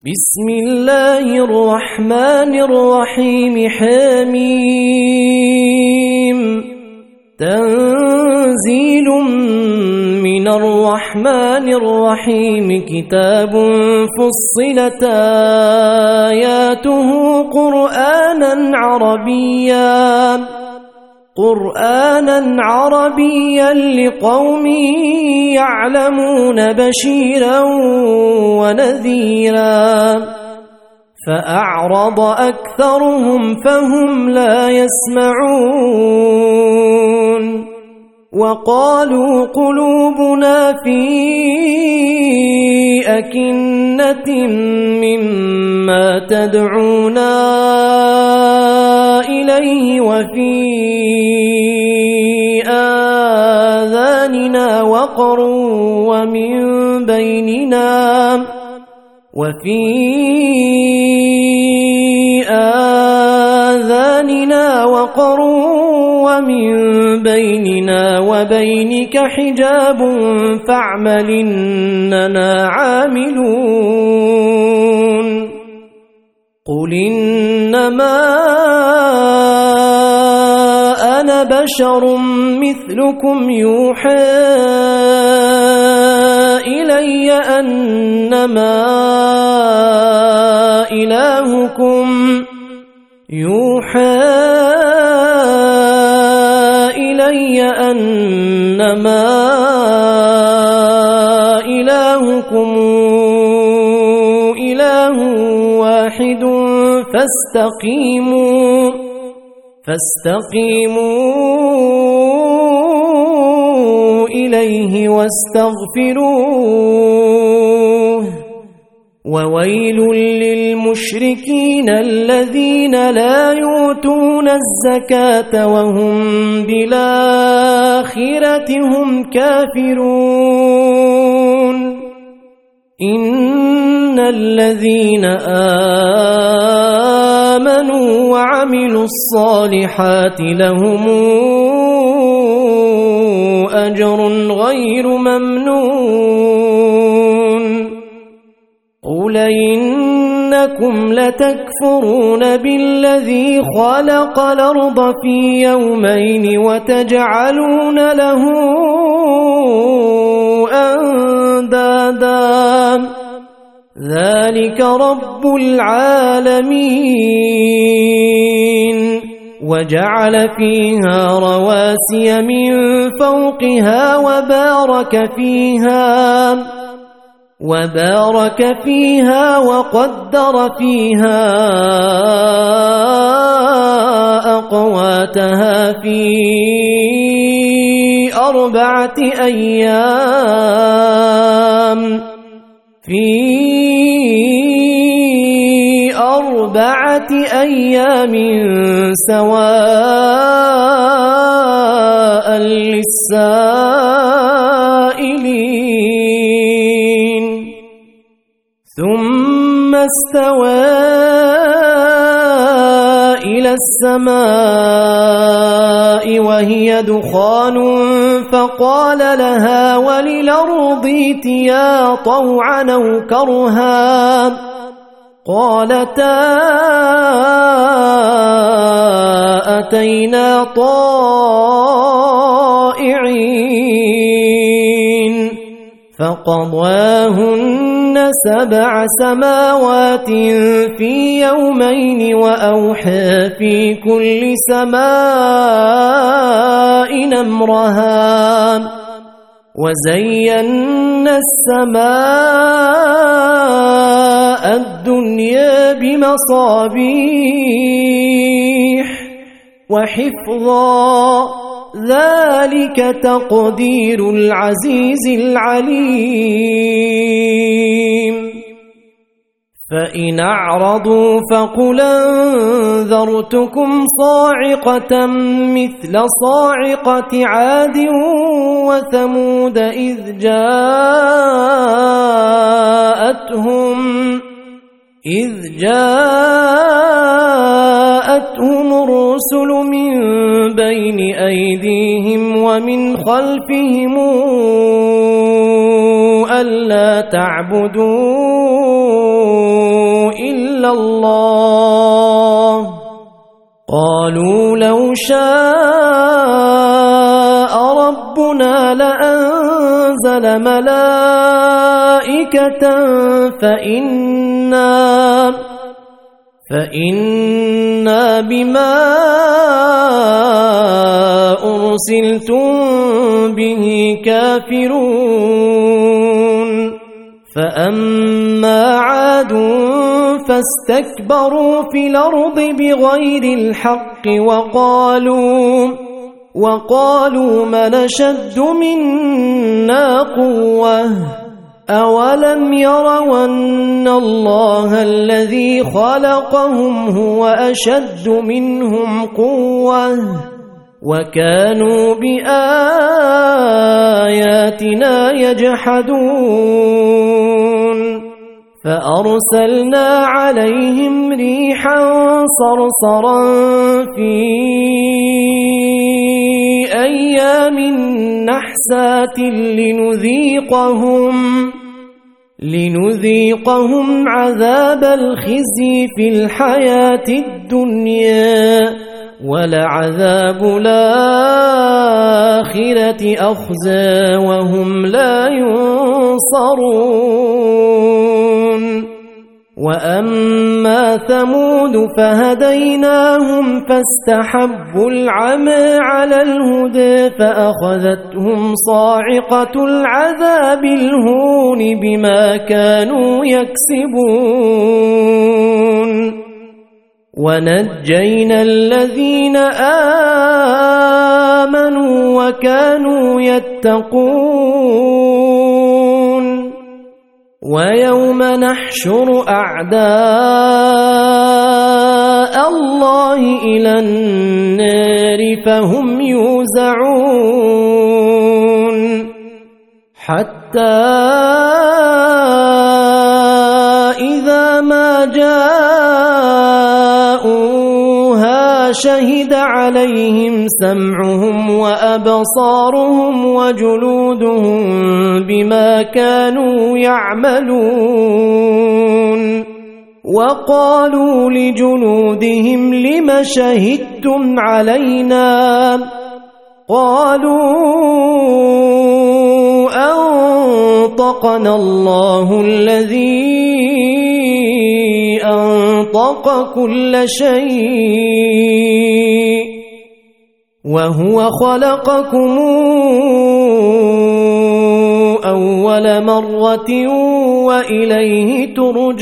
بسم الله الرحمن الرحيم حميم تنزيل من الرحمن الرحيم كتاب فصلت آياته قرآنا عربيا لقوم يعلمون بشيرا ونذيرا فأعرض أكثرهم فهم لا يسمعون وقالوا قلوبنا في أكنة مما تدعونا إليه وفي آذاننا وقر ومن بيننا وبينك حجاب فاعمل إننا عاملون قل إنما أنا بشر مثلكم يوحى إلي أنما إلهكم إله واحد فاستقيموا إليه واستغفروه وويل للمشركين الذين لا يؤتون الزكاة وهم بالآخرة هم كافرون إن الذين آمنوا وعملوا الصالحات لهم أجر غير ممنون قل إنكم لتكفرون بالذي خلق الأرض في يومين وتجعلون له أندادا ذلك رب العالمين وجعل فيها رواسي من فوقها وبارك فيها وقدر فيها أقواتها في أربعة أيام سواء للسائلين ثم استوى إلى السماء وهي دخان فقال لها وللأرض ائتيا طوعا أو كرها قالتا أتينا طائعين فقضاهن 7 سماوات في يومين وأوحى في كل سماء أمرها وزينا السماء الدنيا بمصابيح وحفظا ذلك تقدير العزيز العليم فإن أعرضوا فقل أنذرتكم صاعقة مثل صاعقة عاد وثمود إذ جاءتهم الرسل من بين أيديهم ومن خلفهم ألا تعبدوا إلا الله قالوا لو شاء ربنا لأنزل ملائكة فإنا بما أرسلتم به كافرون فأما عاد فاستكبروا في الأرض بغير الحق وقالوا من أشد منا قوة أولم يروا أن الله الذي خلقهم هو أشد منهم قوة وكانوا بآياتنا يجحدون فأرسلنا عليهم ريحا صرصرا في أيام نحسات لنذيقهم عذاب الخزي في الحياة الدنيا ولعذاب الآخرة أخزى وهم لا ينصرون وأما ثمود فهديناهم فاستحبوا العمى على الهدى فأخذتهم صاعقة العذاب الهون بما كانوا يكسبون ونجينا الذين آمنوا وكانوا يتقون ويوم نحشر أعداء الله إلى النار فهم يوزعون حتى إذا ما جاءوها شهد عليهم سمعهم وأبصارهم وجلودهم بما كانوا يعملون وقالوا لجلودهم لم شهدتم علينا قالوا أنطقنا الله الذي أنطق كل شيء وهو خلقكم أول مرة وإليه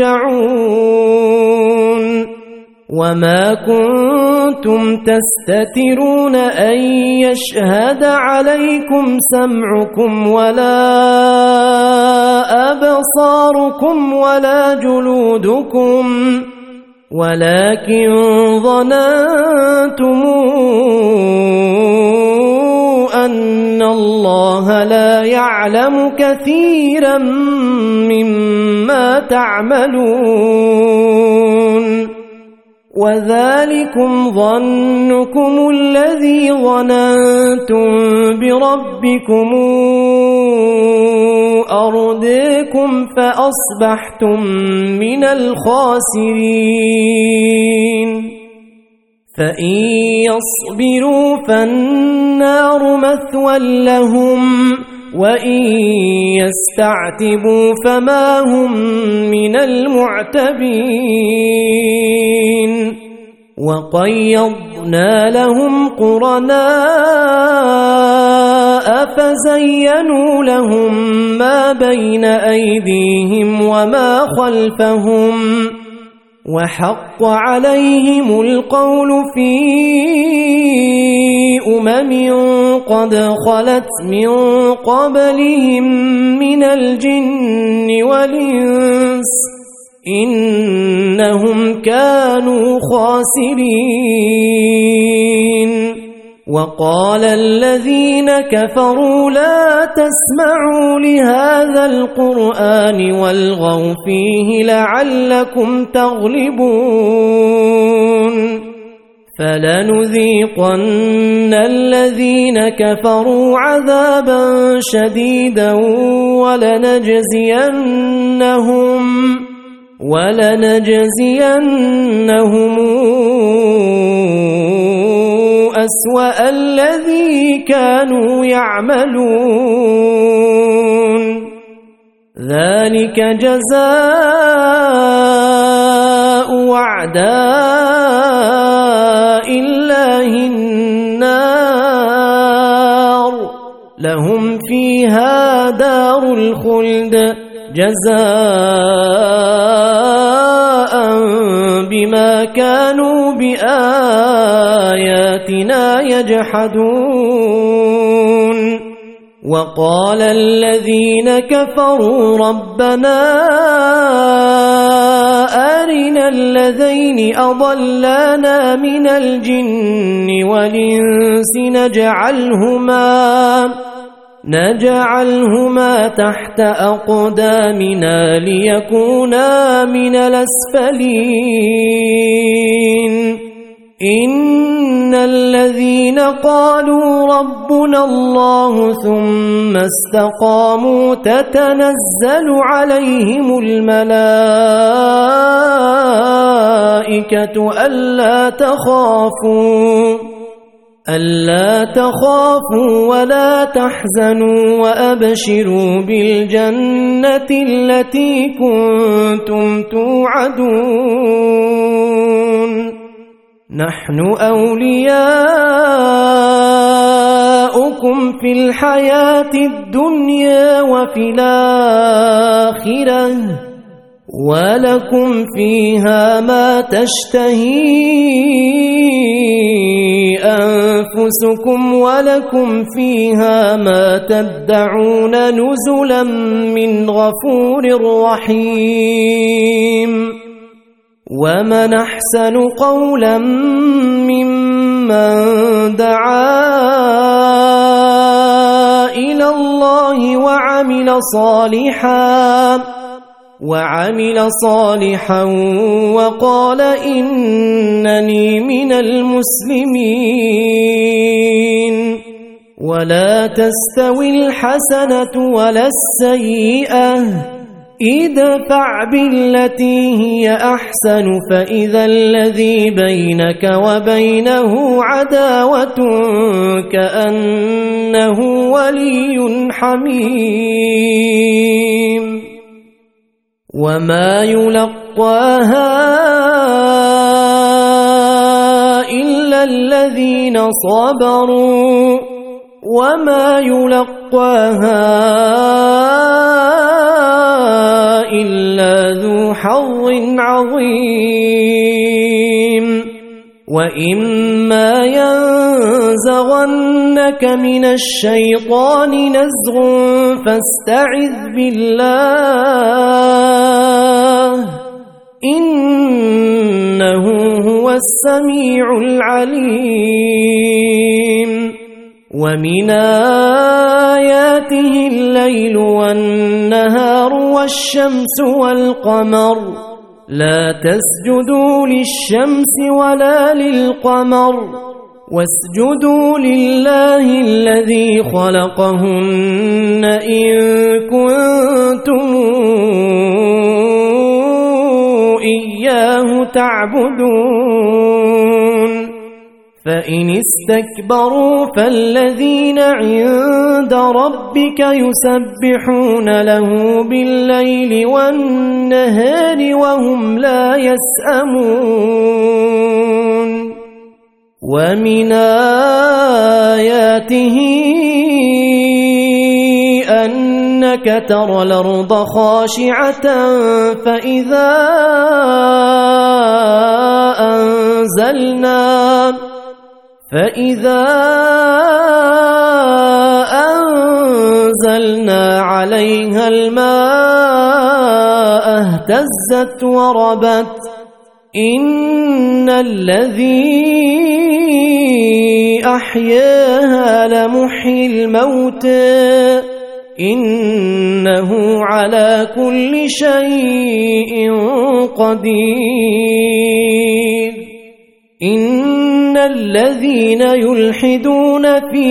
ترجعون وما كنتم تستترون أن يشهد عليكم سمعكم ولا أبصاركم ولا جلودكم ولكن ظننتم أن الله لا يعلم كثيرا مما تعملون وذلكم ظنكم الذي ظننتم بربكم أرديكم فأصبحتم من الخاسرين فإن يصبروا فالنار مثوى لهم وإن يستعتبوا فما هم من المعتبين وقيضنا لهم قرناء فزينوا لهم ما بين أيديهم وما خلفهم وحق عليهم القول في قد خلت من قبلهم من الجن والإنس إنهم كانوا خاسرين وقال الذين كفروا لا تسمعوا لهذا القرآن والغوا فيه لعلكم تغلبون فلنذيقن الذين كفروا عذابا شديدا ولنجزينهم أسوأ الذي كانوا يعملون ذلك جزاء أعداء الله النار لهم فيها دار الخلد جزاء بما كانوا بآياتنا يجحدون وقال الذين كفروا ربنا أرنا الذين أضلانا من الجن والإنس نجعلهما تحت أقدامنا ليكونا من الأسفلين إن الذين قالوا ربنا الله ثم استقاموا تتنزل عليهم الملائكة ألا تخافوا ولا تحزنوا وأبشروا بالجنة التي كنتم توعدون نحن أولياؤكم في الحياة الدنيا وفي الآخرة ولكم فيها ما تشتهي أنفسكم ولكم فيها ما تدعون نزلا من غفور رحيم ومن أحسن قولا ممن دعا إلى الله وعمل صالحا وقال إنني من المسلمين ولا تستوي الحسنة ولا السيئة ادفع بالتي هي أحسن فإذا الذي بينك وبينه عداوة كأنه ولي حميم وما يلقاها إلا الذين صبروا وما يلقاها إلا ذو حظ عظيم وإما ينزغنك من الشيطان نزغ فاستعذ بالله إنه هو السميع العليم ومن آياته الليل والنهار والشمس والقمر لا تسجدوا للشمس ولا للقمر واسجدوا لله الذي خلقهن إن كنتم إياه تعبدون فإن استكبروا فالذين عند ربك يسبحون له بالليل والنهار وهم لا يسأمون ومن آياته أنك ترى الأرض خاشعة فإذا أنزلنا عليها الماء اهتزت وربت إن الذي أحياها لمحيي الموتى إنه على كل شيء قدير إن الذين يلحدون في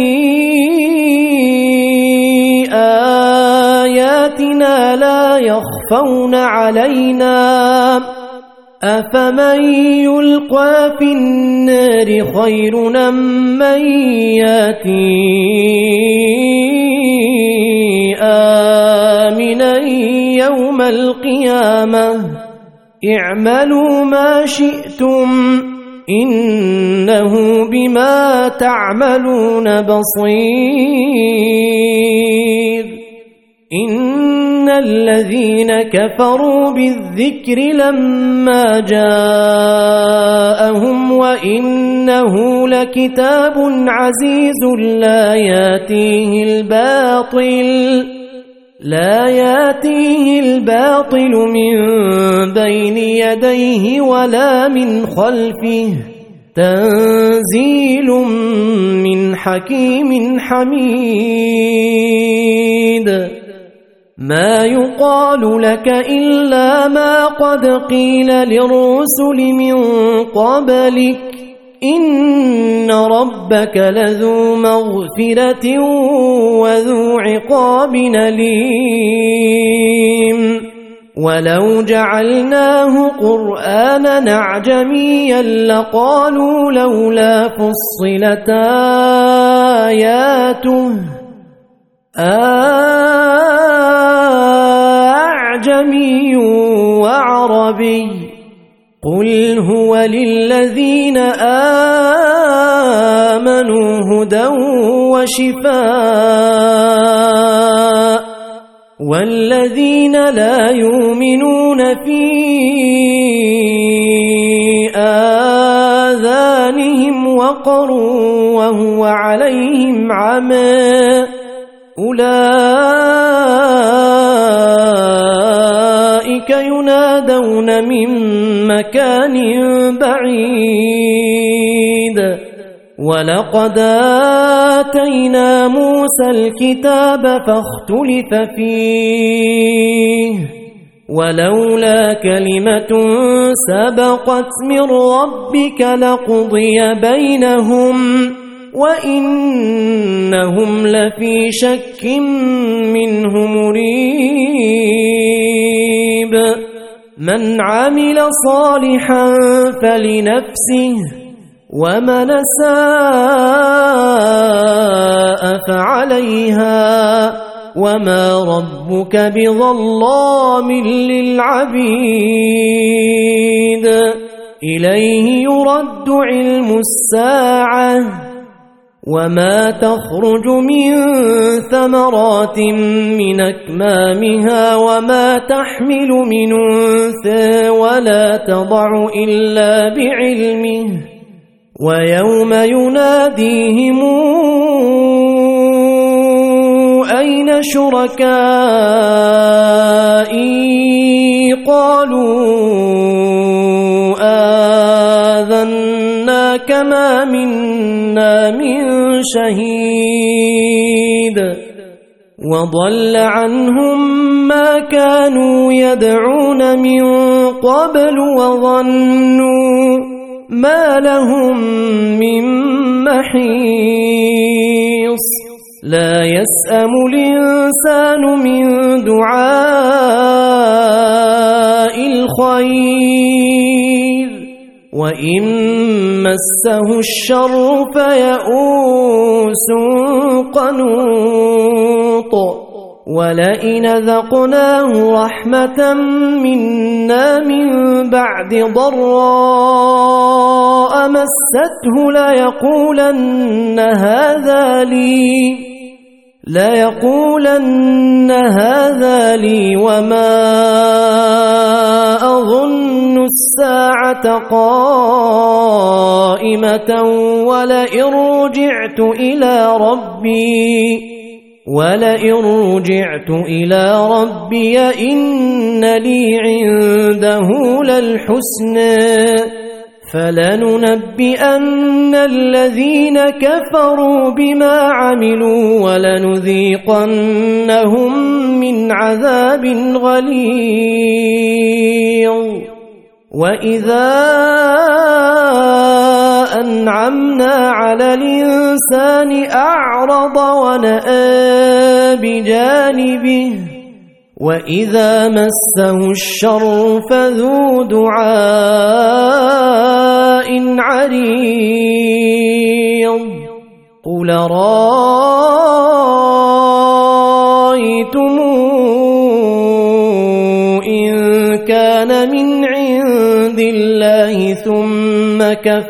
آياتنا لا يخفون علينا أفمن يلقى في النار خير أم من ياتي آمنا يوم القيامة اعملوا ما شئتم إنه بما تعملون بصير إن الذين كفروا بالذكر لما جاءهم وإنه لكتاب عزيز لا ياتيه الباطل من بين يديه ولا من خلفه تنزيل من حكيم حميد ما يقال لك إلا ما قد قيل للرسل من قبلك إن ربك لذو مغفرة وذو عقاب أليم ولو جعلناه قرآنا أعجميا لقالوا لولا فصلت آياته أعجمي وعربي قل هو للذين آمنوا هدى وشفاء والذين لا يؤمنون في آذانهم وقر وهو عليهم عمى أولئك ينادون من مكان بعيد ولقد آتينا موسى الكتاب فاختلف فيه ولولا كلمة سبقت من ربك لقضي بينهم وإنهم لفي شك منه مريب من عمل صالحا فلنفسه ومن أساء فعليها وما ربك بظلام للعبيد إليه يرد علم الساعة وما تخرج من ثمرات من أكمامها وما تحمل من أنثى ولا تضع إلا بعلمه ويوم يناديهم أين شركائي قالوا آذناك ما منا من شهيد وضل عنهم ما كانوا يدعون من قبل وظنوا ما لهم من محيص لا يسأم الإنسان من دعاء الخير وإن مسه الشر فيئوس قنوط ولئن ذقناه رحمة منا من بعد ضراء مسته ليقولن هذا لي وما أظن الساعة قائمة ولئن رجعت إلى ربي إن لي عنده للحسنى فلننبئن الذين كفروا بما عملوا ولنذيقنهم من عذاب غليظ وإذا أنعمنا على الإنسان أعرض ونأى بجانبه وإذا مسه الشر فذو دعاء عريض قل رأيتم إن كان من عند الله ثم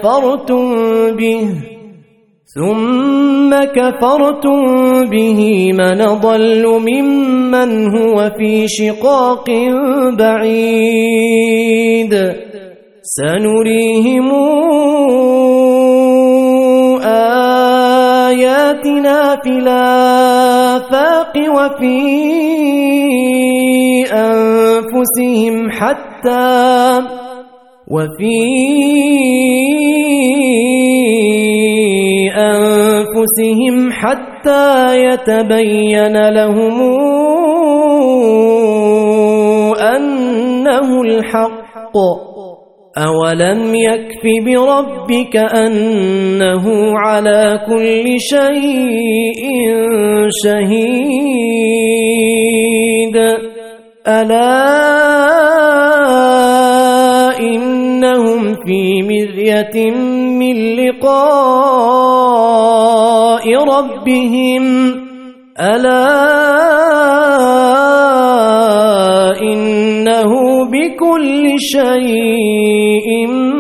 كفرتم به من ضل ممن هو في شقاق بعيد سنريهم آياتنا في الآفاق وفي أنفسهم حتى يتبين لهم أنه الحق أولم يكف بربك أنه على كل شيء شهيد ألا إنهم في مرية من لقاء ربهم ألا إنه بكل شيء